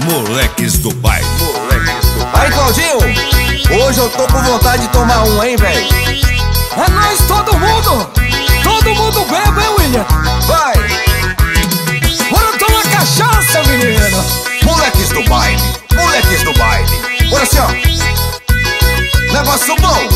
Moleques do baile. Aí, Claudinho, hoje eu tô com vontade de tomar um, hein, velho? É nós, todo mundo bebe, hein, William? Vai! Bora tomar cachaça, menino. Moleques do baile, moleques do baile. Olha assim, ó, negócio bom.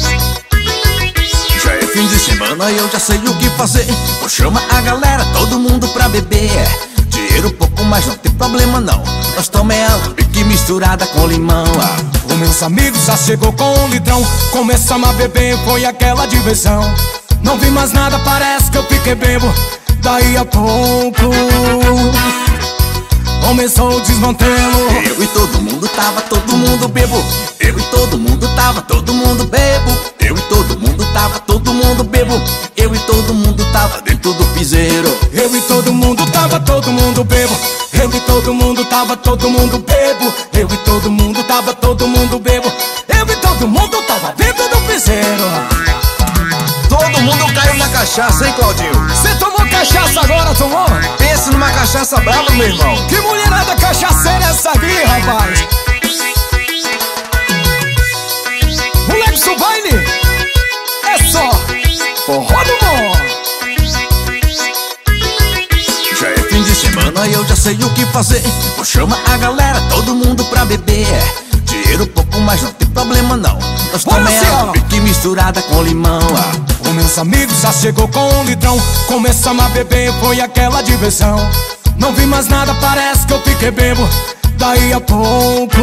Já é fim de semana e eu já sei o que fazer. Vou chamar a galera, todo mundo pra beber. Dinheiro pouco, mas não tem problema não. Nós tomamos alambique misturada com limão. Os meus amigos já chegou com um litrão. Começamos a beber, foi aquela diversão. Não vi mais nada, parece que eu fiquei bebo. Daí a pouco começou o desmantelo. Eu e todo mundo tava, todo mundo bebo. Eu e todo mundo tava, todo mundo bebo. Eu e todo mundo tava, todo mundo bebo. Eu e todo mundo tava dentro do piseiro. Eu e todo mundo tava, todo mundo bebo. Eu e todo mundo tava, todo mundo bebo. Eu e todo mundo tava, todo mundo bebo. Eu e todo mundo tava dentro do piseiro. Todo mundo caiu na cachaça, hein, Claudinho? Você tomou cachaça agora, tomou? Pense numa cachaça brava, meu irmão. Que mulherada cachaceira é essa aqui, rapaz? Moleques do baile é só forró do bom. Já é fim de semana e eu já sei o que fazer. Vou chamar a galera, todo mundo pra beber. Dinheiro pouco, mas não tem problema não. Nós tomamos alambique misturada com limão. Os meus amigos já chegou com um litrão. Começamos a beber, foi aquela diversão. Não vi mais nada, parece que eu fiquei bebo. Daí a pouco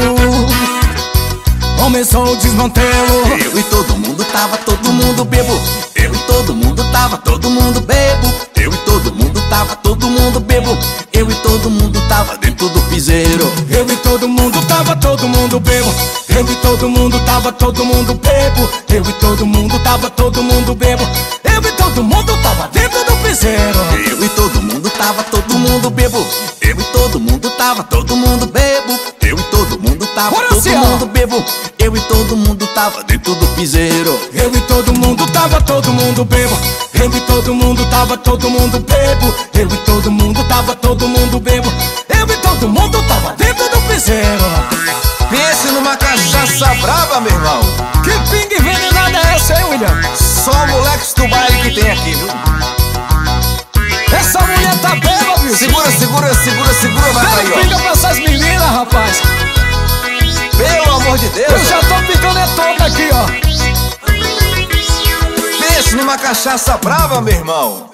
começou o desmantelo. Eu e todo mundo tava, todo mundo bebo. Eu e todo mundo tava, todo mundo bebo. Eu e todo mundo tava, todo mundo bebo. Eu e todo mundo tava dentro do piseiro. Eu e todo mundo tava, todo mundo bebo. Eu e todo mundo tava, todo mundo bebo. Eu e todo mundo tava, todo mundo bebo. Eu e todo mundo tava dentro do piseiro. Eu e todo mundo tava, todo mundo bebo. Eu e todo mundo tava, todo mundo bebo. Eu e todo mundo tava, todo mundo bebo. Eu e todo mundo tava dentro do piseiro. Eu e todo mundo tava, todo mundo bebo. Eu e todo mundo tava, todo mundo bebo. Eu e todo mundo tava, todo mundo bebo. Eu e todo mundo tava dentro do piseiro. Pense numa cachaça brava, meu irmão. Que pinga envenenada é essa, hein, William? Só moleques do baile que tem aqui, viu? Essa mulher tá bela, bicho. Segura, segura, segura, segura, vai aí, ó. Pinga pra essas meninas, rapaz. Pelo amor de Deus. Eu já tô ficando toda aqui, ó. Pense numa cachaça brava, meu irmão.